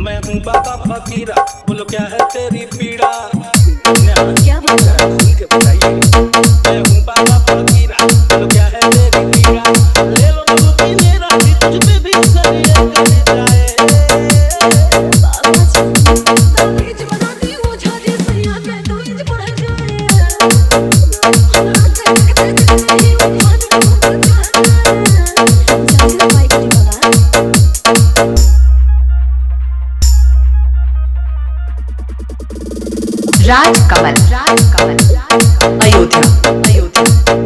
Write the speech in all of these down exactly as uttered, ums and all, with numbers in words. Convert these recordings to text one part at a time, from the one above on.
मैं हूँ बाबा फकीरा, बोलो क्या है तेरी पीड़ा। क्या बात है? खुल के बताइए। मैं हूँ बाबा फकीरा, बोलो क्या है तेरी पीड़ा। ले लो बाबू की मेरा भी तुझ पे भी सरिये कर जाए। बाबा जी ताबीज बना दी वो झाड़ी सैया के तवीज पड़ जाए। राज कमल राज कमल अयोध्या अयोध्या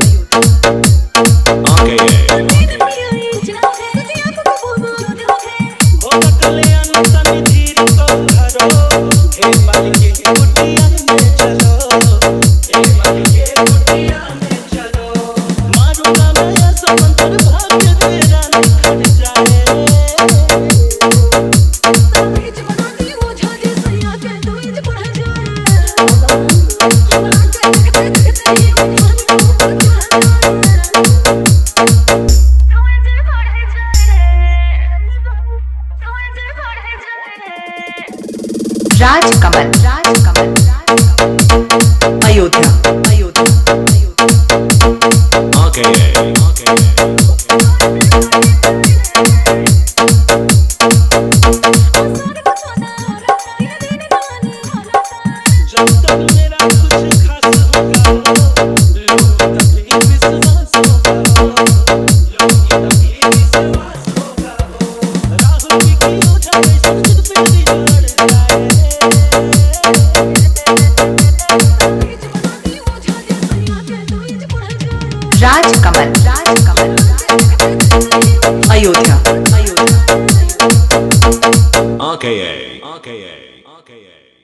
राज कमल राज कमल अयोध्या अयोध्या जब तक मेरा कुछ खास होगा, लोग तभी विश्वास होगा, लोग तभी विश्वास होगा। राहुल की क्यों जाए संस्कृत पे बिगड़ जाए। Raj Kamal Raj Kamal Ayodhya Ayodhya R K A R K A R K A